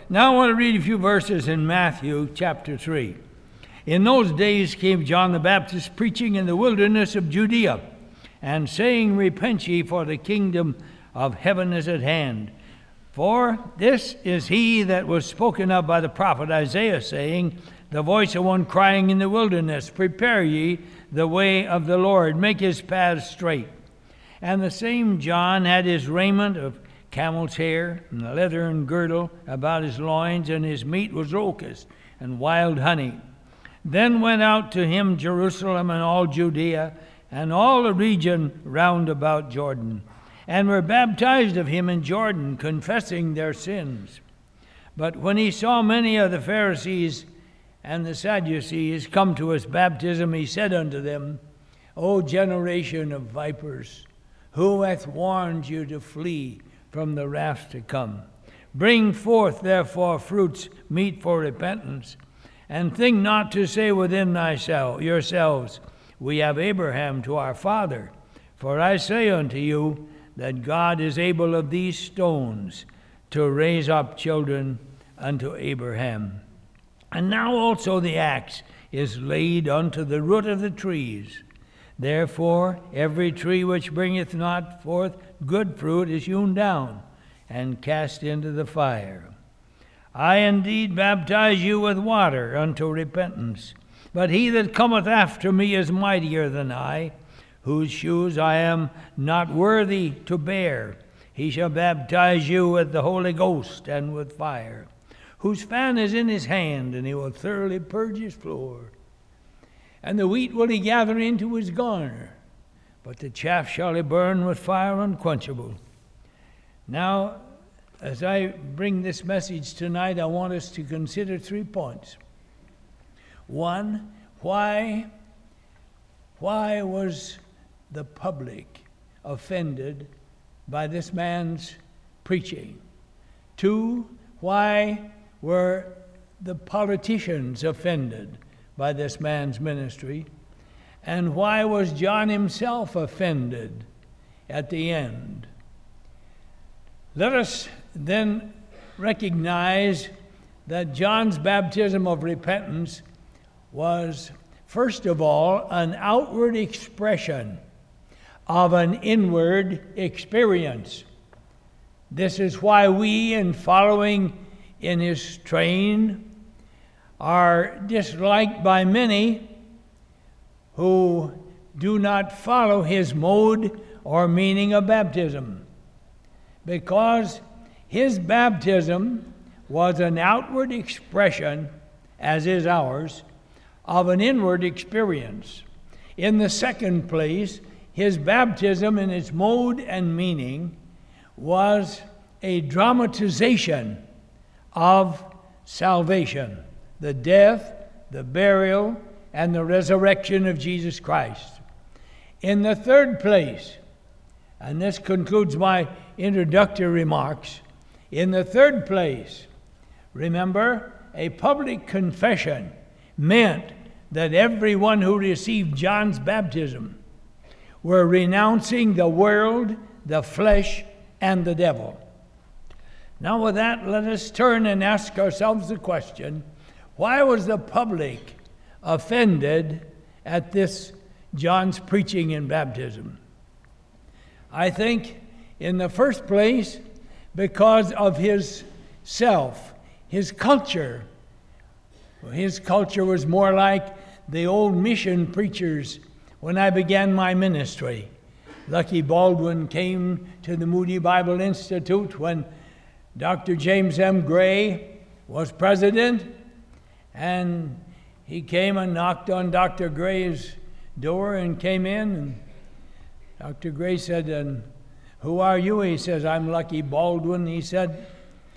now I want to read a few verses in Matthew chapter 3. In those days came John the Baptist preaching in the wilderness of Judea, and saying, Repent ye, for the kingdom of heaven is at hand. For this is he that was spoken of by the prophet Isaiah, saying, The voice of one crying in the wilderness, Prepare ye the way of the Lord, make his paths straight. And the same John had his raiment of camel's hair, and a leathern girdle about his loins, and his meat was locusts and wild honey. Then went out to him Jerusalem and all Judea, and all the region round about Jordan, and were baptized of him in Jordan, confessing their sins. But when he saw many of the Pharisees and the Sadducees come to his baptism, he said unto them, O generation of vipers, who hath warned you to flee from the wrath to come? Bring forth therefore fruits meet for repentance, and think not to say within yourselves, We have Abraham to our father. For I say unto you, that God is able of these stones to raise up children unto Abraham. And now also the axe is laid unto the root of the trees. Therefore every tree which bringeth not forth good fruit is hewn down and cast into the fire. I indeed baptize you with water unto repentance, but he that cometh after me is mightier than I, whose shoes I am not worthy to bear. He shall baptize you with the Holy Ghost and with fire, whose fan is in his hand, and he will thoroughly purge his floor. And the wheat will he gather into his garner, but the chaff shall he burn with fire unquenchable. Now, as I bring this message tonight, I want us to consider 3 points. One, why was the public offended by this man's preaching? 2, why were the politicians offended by this man's ministry? And why was John himself offended at the end? Let us then recognize that John's baptism of repentance was, first of all, an outward expression of an inward experience. This is why we, in following in his train, are disliked by many who do not follow his mode or meaning of baptism, because his baptism was an outward expression, as is ours, of an inward experience. In the second place, his baptism in its mode and meaning was a dramatization of salvation, the death, the burial, and the resurrection of Jesus Christ. In the third place, and this concludes my introductory remarks, in the third place, remember, a public confession meant that everyone who received John's baptism were renouncing the world, the flesh, and the devil. Now with that, let us turn and ask ourselves the question, why was the public offended at this John's preaching and baptism? I think, in the first place, because of his self, his culture. His culture was more like the old mission preachers when I began my ministry. Lucky Baldwin came to the Moody Bible Institute when Dr. James M. Gray was president, and he came and knocked on Dr. Gray's door and came in, and Dr. Gray said, "And who are you?" He says, "I'm Lucky Baldwin," he said.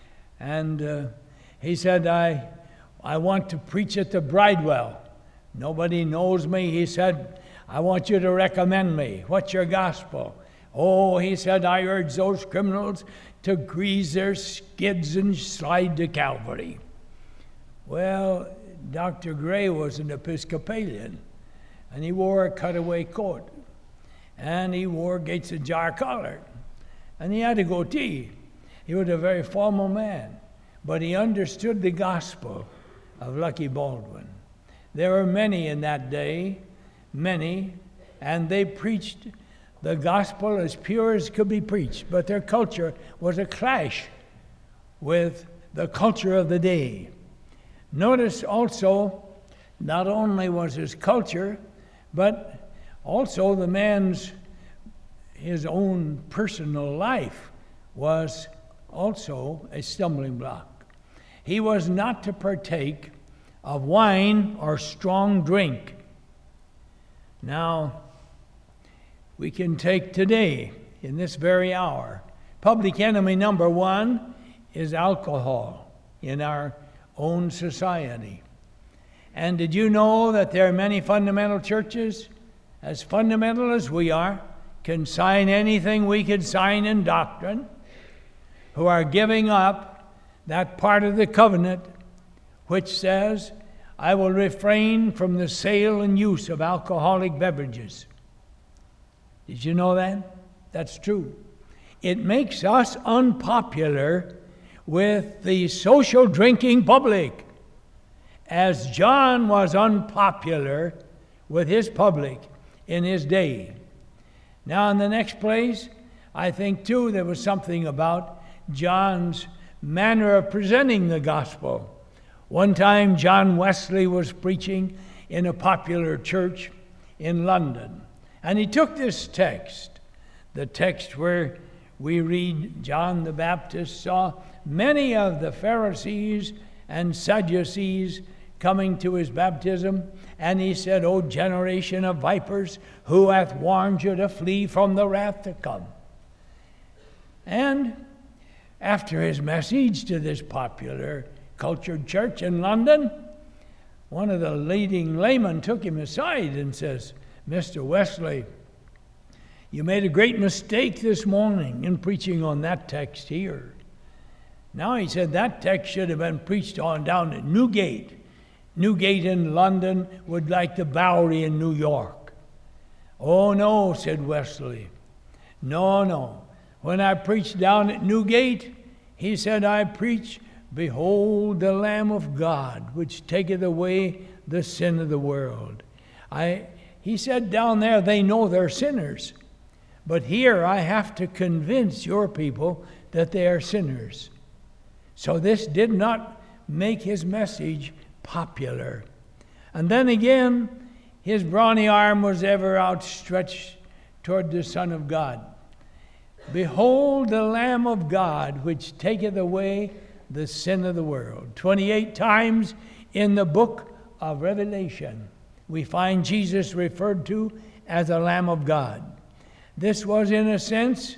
And he said, I want to preach at the Bridewell. Nobody knows me. He said, "I want you to recommend me. What's your gospel?" "Oh," he said, "I urge those criminals to grease their skids and slide to Calvary." Well, Dr. Gray was an Episcopalian, and he wore a cutaway coat, and he wore Gates Ajar collar, and he had a goatee. He was a very formal man. but he understood the gospel of Lucky Baldwin. There were many in that day, many, and they preached the gospel as pure as could be preached, but their culture was a clash with the culture of the day. Notice also, not only was his culture, but also the man's, his own personal life was also a stumbling block. He was not to partake of wine or strong drink. Now, we can take today, in this very hour, public enemy number one is alcohol in our own society. And did you know that there are many fundamental churches, as fundamental as we are, can sign anything we could sign in doctrine, who are giving up that part of the covenant which says, I will refrain from the sale and use of alcoholic beverages. Did you know that? That's true. It makes us unpopular with the social drinking public, as John was unpopular with his public in his day. Now, in the next place, I think, too, there was something about John's manner of presenting the gospel. One time, John Wesley was preaching in a popular church in London, and he took this text, the text where we read John the Baptist saw many of the Pharisees and Sadducees coming to his baptism, and he said, O generation of vipers, who hath warned you to flee from the wrath to come? And after his message to this popular cultured church in London, one of the leading laymen took him aside and says, Mr. Wesley, you made a great mistake this morning in preaching on that text here. Now, he said, that text should have been preached on down at Newgate. Newgate in London would like the Bowery in New York. Oh, no, said Wesley. No. When I preached down at Newgate, he said, I preach, behold the Lamb of God, which taketh away the sin of the world. He said down there, they know they're sinners. But here I have to convince your people that they are sinners. So this did not make his message popular. And then again, his brawny arm was ever outstretched toward the Son of God. Behold the Lamb of God, which taketh away the sin of the world. 28 times in the book of Revelation, we find Jesus referred to as the Lamb of God. This was, in a sense,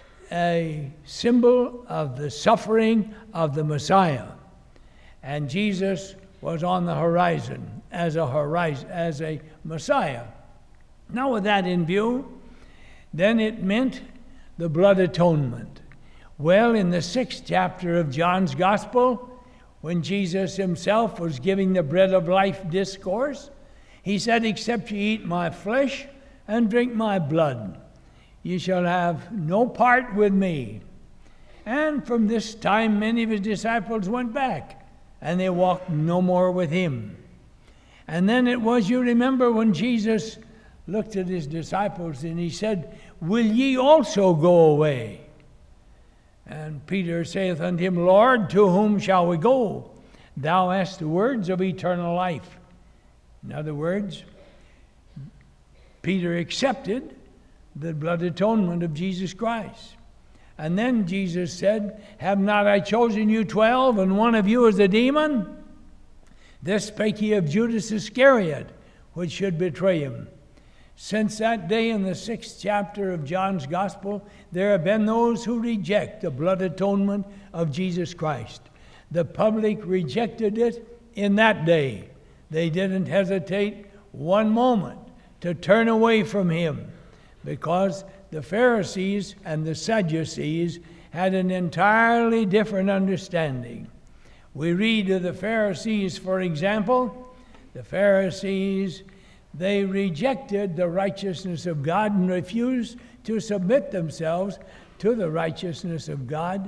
a symbol of the suffering of the Messiah. And Jesus was on the horizon as a Messiah. Now, with that in view, then it meant the blood atonement. Well, in the 6th chapter of John's Gospel, when Jesus himself was giving the bread of life discourse, he said, except ye eat my flesh and drink my blood, ye shall have no part with me. And from this time many of his disciples went back, and they walked no more with him. And then it was, you remember, when Jesus looked at his disciples and he said, will ye also go away? And Peter saith unto him, Lord, to whom shall we go? Thou hast the words of eternal life. In other words, Peter accepted the blood atonement of Jesus Christ. And then Jesus said, have not I chosen you 12, and one of you is a demon? This spake he of Judas Iscariot, which should betray him. Since that day, in the 6th chapter of John's Gospel, there have been those who reject the blood atonement of Jesus Christ. The public rejected it in that day. They didn't hesitate one moment to turn away from him, because the Pharisees and the Sadducees had an entirely different understanding. We read of the Pharisees, for example. The Pharisees, they rejected the righteousness of God and refused to submit themselves to the righteousness of God.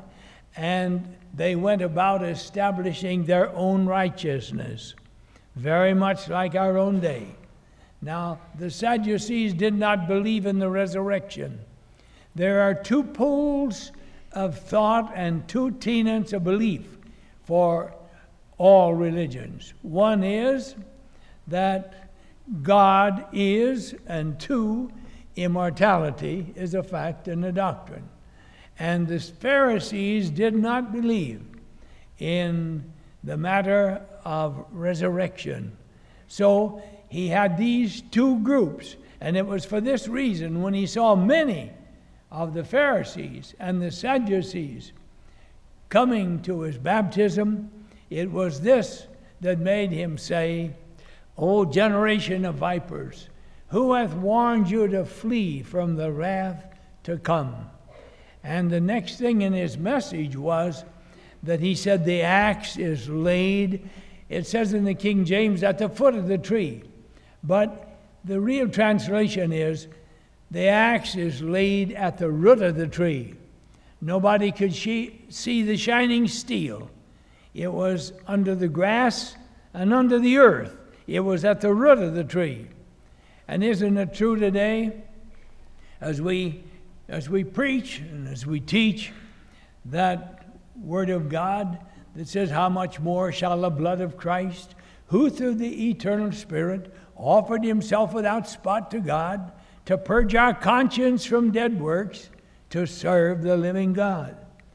and they went about establishing their own righteousness, very much like our own day. Now, the Sadducees did not believe in the resurrection. There are two poles of thought and two tenets of belief for all religions. One is that God is, and two, immortality is a fact and a doctrine. And the Pharisees did not believe in the matter of resurrection. So he had these two groups, and it was for this reason when he saw many of the Pharisees and the Sadducees coming to his baptism, it was this that made him say, O generation of vipers, who hath warned you to flee from the wrath to come? And the next thing in his message was that he said the axe is laid, it says in the King James, at the foot of the tree. But the real translation is, the axe is laid at the root of the tree. Nobody could see the shining steel. It was under the grass and under the earth. It was at the root of the tree. And isn't it true today, as we preach and as we teach that Word of God that says, how much more shall the blood of Christ, who through the eternal Spirit offered himself without spot to God, to purge our conscience from dead works, to serve the living God.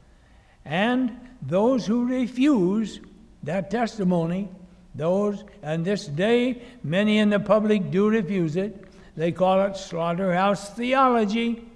And those who refuse that testimony, and this day many in the public do refuse it. They call it slaughterhouse theology.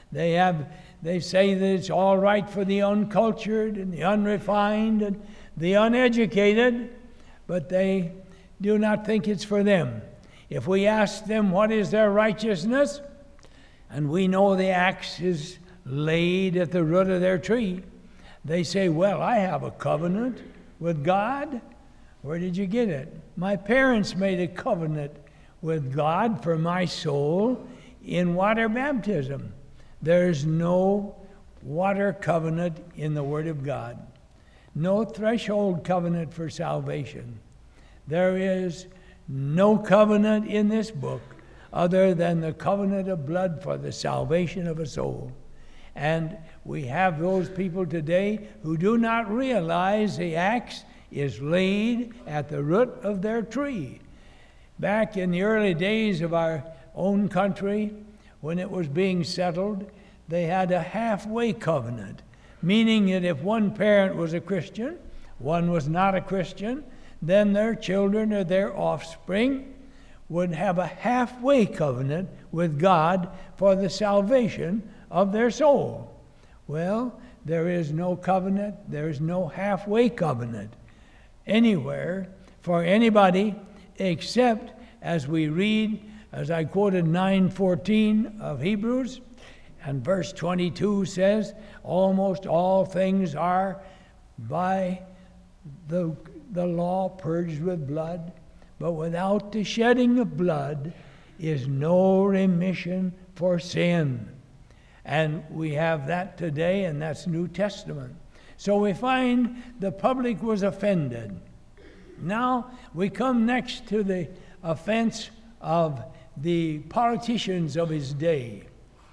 They say that it's all right for the uncultured and the unrefined and the uneducated, but they do not think it's for them. If we ask them what is their righteousness, and we know the axe is laid at the root of their tree, they say, well, I have a covenant with God. Where did you get it? My parents made a covenant with God for my soul in water baptism. There's no water covenant in the Word of God. No threshold covenant for salvation. There is no covenant in this book other than the covenant of blood for the salvation of a soul. And we have those people today who do not realize the axe is laid at the root of their tree. Back in the early days of our own country, when it was being settled, they had a halfway covenant, meaning that if one parent was a Christian, one was not a Christian, then their children or their offspring would have a halfway covenant with God for the salvation of their soul. Well, there is no covenant, there is no halfway covenant anywhere for anybody except, as we read, as I quoted 9:14 of Hebrews, and verse 22 says, almost all things are by the law purged with blood, but without the shedding of blood is no remission for sin. And we have that today, and that's New Testament. So we find the public was offended. Now we come next to the offense of the politicians of his day.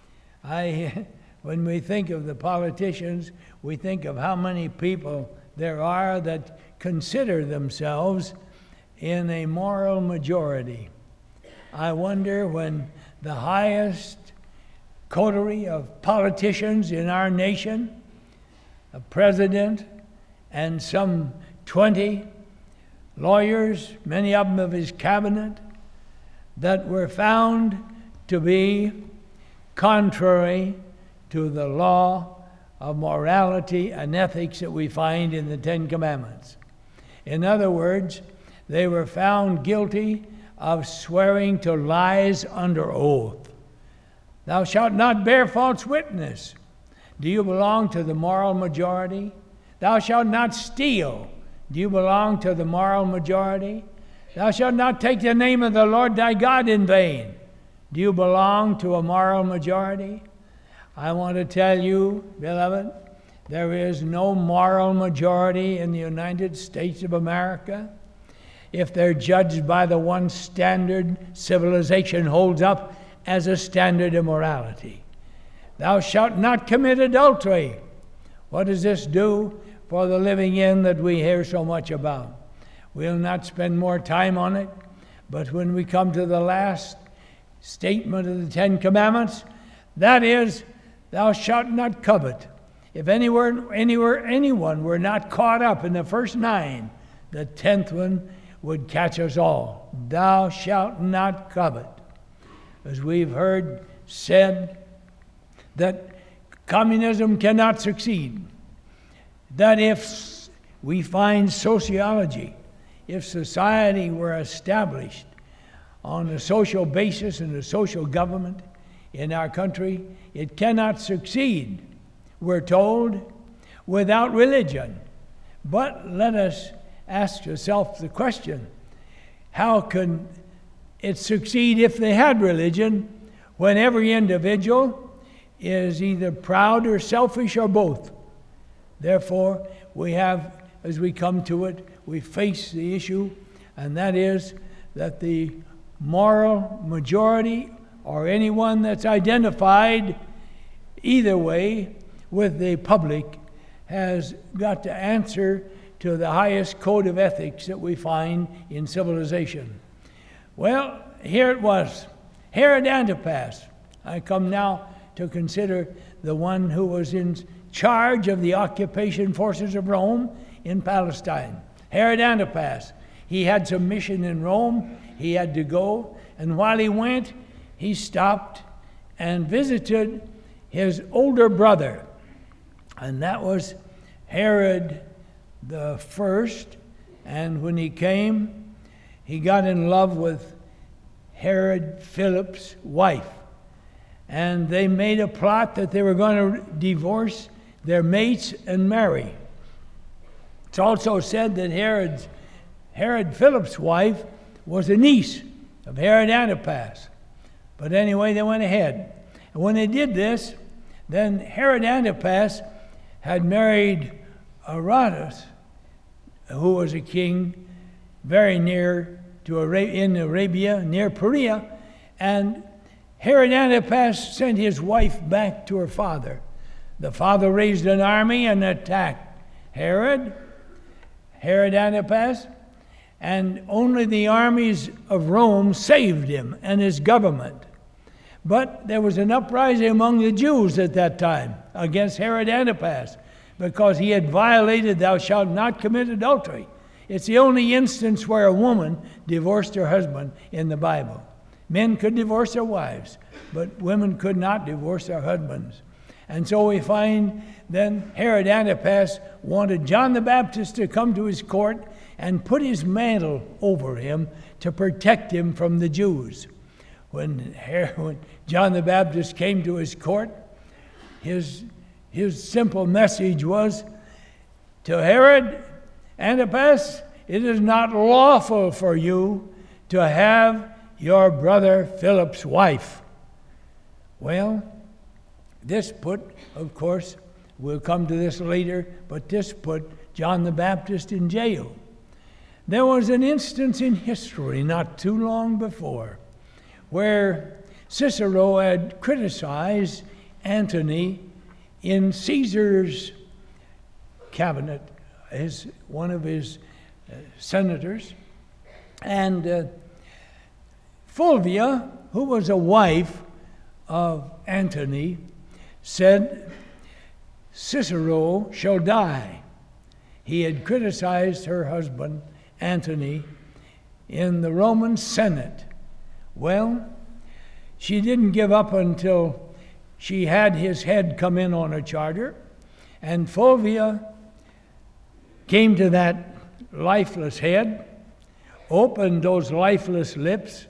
When we think of the politicians, we think of how many people there are that consider themselves in a moral majority. I wonder when the highest coterie of politicians in our nation, a president and some 20 lawyers, many of them of his cabinet, that were found to be contrary to the law of morality and ethics that we find in the Ten Commandments. In other words, they were found guilty of swearing to lies under oath. Thou shalt not bear false witness. Do you belong to the moral majority? Thou shalt not steal. Do you belong to the moral majority? Thou shalt not take the name of the Lord thy God in vain. Do you belong to a moral majority? I want to tell you, beloved, there is no moral majority in the United States of America, if they're judged by the one standard civilization holds up as a standard of morality. Thou shalt not commit adultery. What does this do for the living in that we hear so much about? We'll not spend more time on it, but when we come to the last statement of the Ten Commandments, that is, thou shalt not covet. If anyone were not caught up in the first 9, the 10th one would catch us all. Thou shalt not covet. As we've heard said, that communism cannot succeed. That if we find sociology, if society were established on a social basis and a social government in our country, it cannot succeed, we're told, without religion. But let us ask yourself the question, how can it succeed if they had religion when every individual is either proud or selfish or both? Therefore, we have, as we come to it, we face the issue, and that is that the moral majority or anyone that's identified either way with the public has got to answer to the highest code of ethics that we find in civilization. Well, here it was. Herod Antipas. I come now to consider the one who was in charge of the occupation forces of Rome in Palestine. Herod Antipas. He had some mission in Rome. He had to go. And while he went, he stopped and visited his older brother. And that was Herod the First. And when he came, he got in love with Herod Philip's wife. And they made a plot that they were going to divorce their mates and marry. It's also said that Herod Philip's wife was a niece of Herod Antipas. But anyway, they went ahead. And when they did this, then Herod Antipas had married Aretas, who was a king very near to in Arabia, near Perea, and Herod Antipas sent his wife back to her father. The father raised an army and attacked Herod Antipas, and only the armies of Rome saved him and his government. But there was an uprising among the Jews at that time against Herod Antipas because he had violated thou shalt not commit adultery. It's the only instance where a woman divorced her husband in the Bible. Men could divorce their wives, but women could not divorce their husbands. And so we find then Herod Antipas wanted John the Baptist to come to his court and put his mantle over him to protect him from the Jews. When John the Baptist came to his court, his simple message was, to Herod Antipas, it is not lawful for you to have your brother Philip's wife. Well, this put, of course, we'll come to this later, but this put John the Baptist in jail. There was an instance in history not too long before where Cicero had criticized Antony in Caesar's cabinet, one of his senators. And Fulvia, who was a wife of Antony, said, Cicero shall die. He had criticized her husband, Antony, in the Roman Senate. Well, she didn't give up until she had his head come in on her charger, and Fulvia came to that lifeless head, opened those lifeless lips,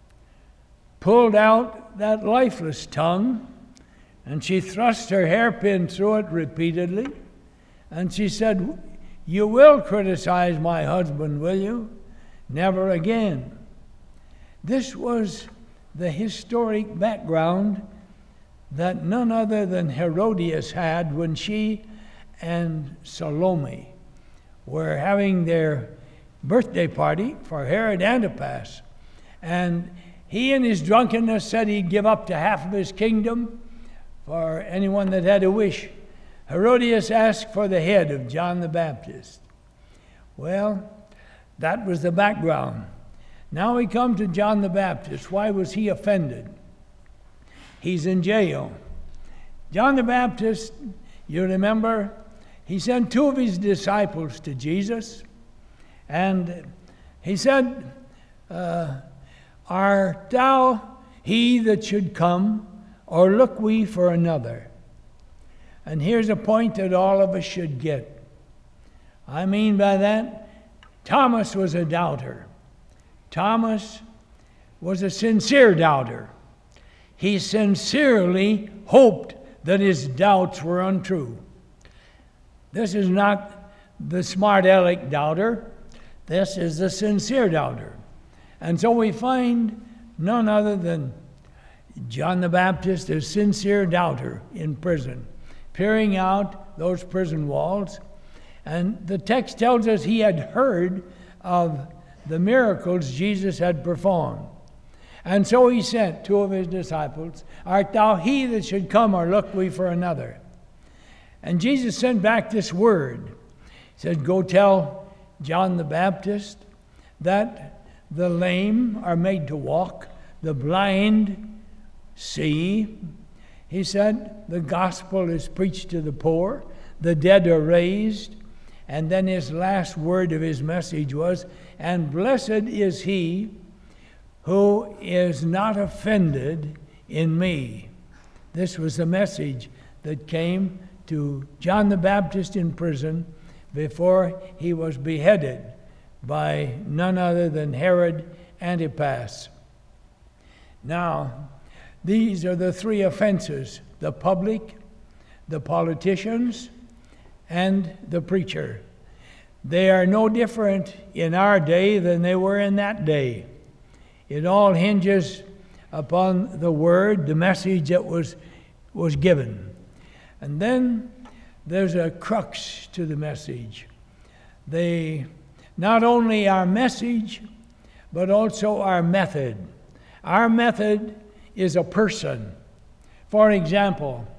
pulled out that lifeless tongue, and she thrust her hairpin through it repeatedly, and she said, you will criticize my husband, will you? Never again. This was the historic background that none other than Herodias had when she and Salome were having their birthday party for Herod Antipas. And he in his drunkenness said he'd give up to half of his kingdom for anyone that had a wish. Herodias asked for the head of John the Baptist. Well, that was the background. Now we come to John the Baptist. Why was he offended? He's in jail. John the Baptist, you remember, he sent 2 of his disciples to Jesus, and he said, Art thou he that should come, or look we for another? And here's a point that all of us should get. I mean by that, Thomas was a doubter. Thomas was a sincere doubter. He sincerely hoped that his doubts were untrue. This is not the smart aleck doubter. This is the sincere doubter. And so we find none other than John the Baptist, a sincere doubter in prison, peering out those prison walls. And the text tells us he had heard of the miracles Jesus had performed. And so he sent 2 of his disciples, Art thou he that should come, or look we for another? And Jesus sent back this word. He said, Go tell John the Baptist that the lame are made to walk, the blind see. He said, the gospel is preached to the poor, the dead are raised. And then his last word of his message was, and blessed is he who is not offended in me. This was the message that came to John the Baptist in prison before he was beheaded by none other than Herod Antipas. Now, these are the 3 offenses: the public, the politicians, and the preacher. They are no different in our day than they were in that day. It all hinges upon the word, the message that was given. And then there's a crux to the message. Not only our message, but also our method. Our method is a person. For example,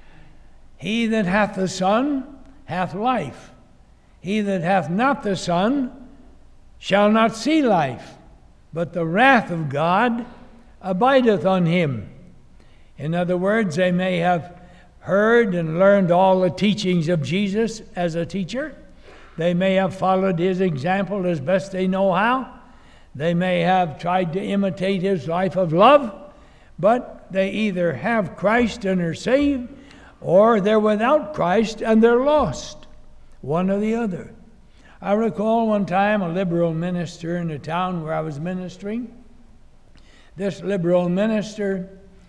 he that hath the Son hath life. He that hath not the Son shall not see life, but the wrath of God abideth on him. In other words, they may have heard and learned all the teachings of Jesus as a teacher. They may have followed his example as best they know how. They may have tried to imitate his life of love, but they either have Christ and are saved, or they're without Christ and they're lost. One or the other. I recall one time a liberal minister in the town where I was ministering. This liberal minister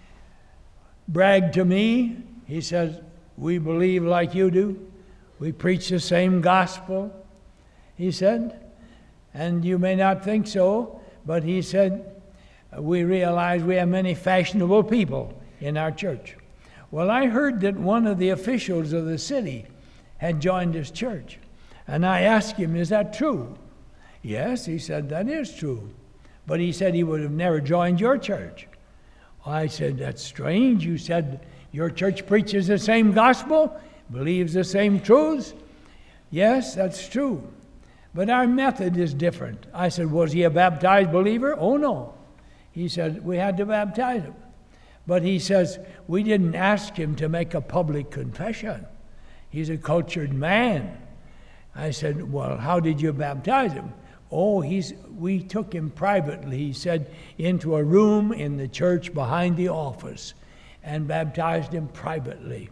bragged to me. He says, we believe like you do. We preach the same gospel, he said. And you may not think so, but he said, we realize we have many fashionable people in our church. Well, I heard that one of the officials of the city had joined his church. And I asked him, is that true? Yes, he said, that is true. But he said he would have never joined your church. I said, that's strange. You said your church preaches the same gospel, believes the same truths. Yes, that's true. But our method is different. I said, was he a baptized believer? Oh, no. He said, we had to baptize him. But he says, we didn't ask him to make a public confession. He's a cultured man. I said, well, how did you baptize him? Oh, we took him privately, he said, into a room in the church behind the office and baptized him privately.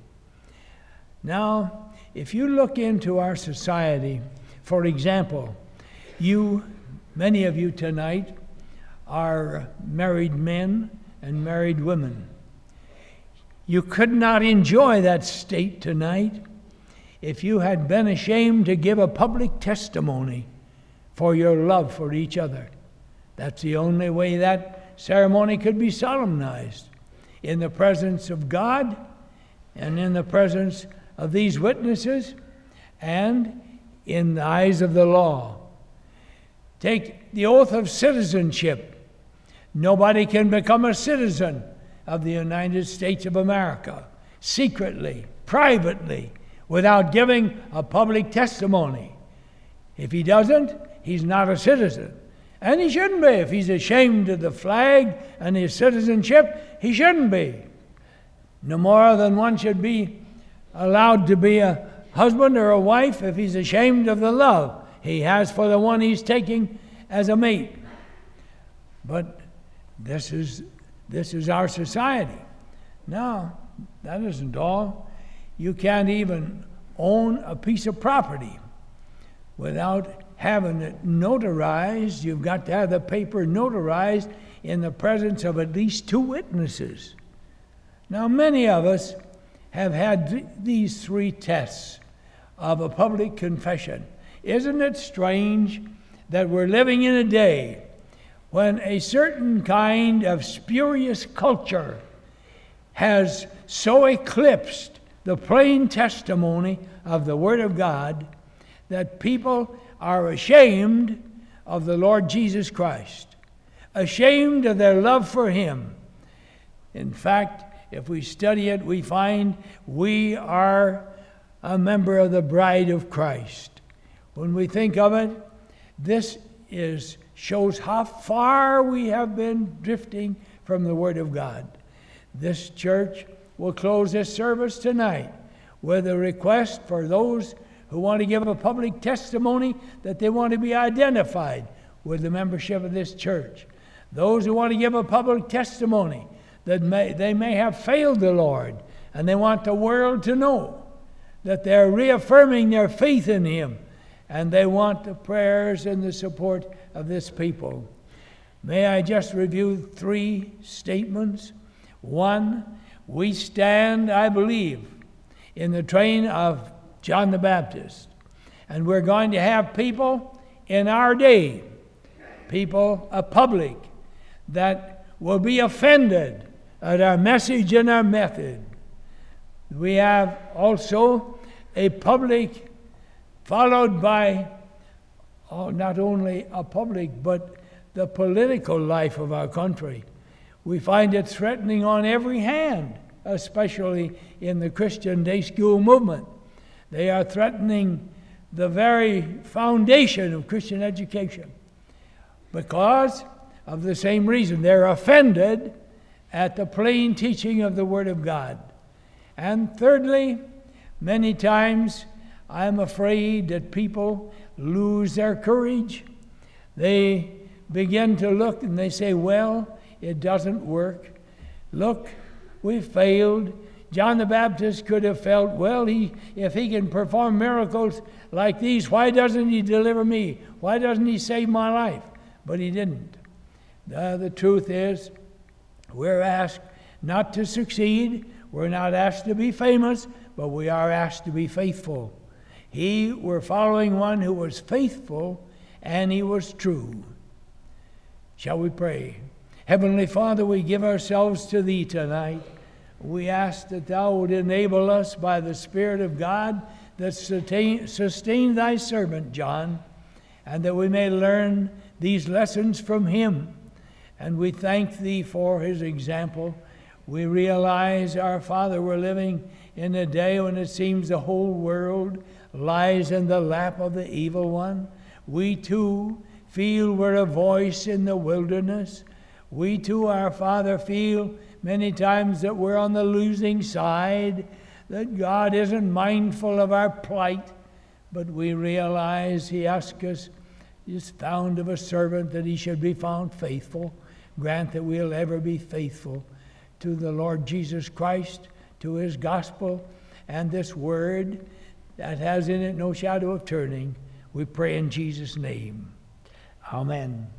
Now, if you look into our society, for example, many of you tonight are married men and married women. You could not enjoy that state tonight if you had been ashamed to give a public testimony for your love for each other. That's the only way that ceremony could be solemnized, in the presence of God and in the presence of these witnesses and in the eyes of the law. Take the oath of citizenship. Nobody can become a citizen of the United States of America secretly, privately, without giving a public testimony. If he doesn't, he's not a citizen. And he shouldn't be. If he's ashamed of the flag and his citizenship, he shouldn't be. No more than one should be allowed to be a husband or a wife if he's ashamed of the love he has for the one he's taking as a mate. But this is our society. Now, that isn't all. You can't even own a piece of property without having it notarized. You've got to have the paper notarized in the presence of at least 2 witnesses. Now, many of us have had these 3 tests of a public confession. Isn't it strange that we're living in a day when a certain kind of spurious culture has so eclipsed the plain testimony of the Word of God that people are ashamed of the Lord Jesus Christ, ashamed of their love for Him. In fact, if we study it, we find we are a member of the bride of Christ. When we think of it, this shows how far we have been drifting from the Word of God. This church will close this service tonight with a request for those who want to give a public testimony that they want to be identified with the membership of this church. Those who want to give a public testimony that they may have failed the Lord, and they want the world to know that they're reaffirming their faith in Him, and they want the prayers and the support of this people. May I just review 3 statements? 1, we stand, I believe, in the train of John the Baptist. And we're going to have people in our day, people, a public, that will be offended at our message and our method. We have also a public followed by not only a public, but the political life of our country. We find it threatening on every hand, especially in the Christian day school movement. They are threatening the very foundation of Christian education because of the same reason. They're offended at the plain teaching of the Word of God. And thirdly, many times I'm afraid that people lose their courage. They begin to look and they say, well, it doesn't work. Look, we failed. John the Baptist could have felt, well, if he can perform miracles like these, why doesn't he deliver me? Why doesn't he save my life? But he didn't. The truth is, we're asked not to succeed. We're not asked to be famous, but we are asked to be faithful. We're following one who was faithful and he was true. Shall we pray? Heavenly Father, we give ourselves to Thee tonight. We ask that Thou would enable us by the Spirit of God that sustain Thy servant John, and that we may learn these lessons from him. And we thank Thee for his example. We realize, our Father, we're living in a day when it seems the whole world lies in the lap of the evil one. We too feel we're a voice in the wilderness. We too, our Father, feel many times that we're on the losing side, that God isn't mindful of our plight. But we realize He asks us, is found of a servant that he should be found faithful. Grant that we'll ever be faithful to the Lord Jesus Christ, to His gospel, and this word that has in it no shadow of turning. We pray in Jesus' name. Amen.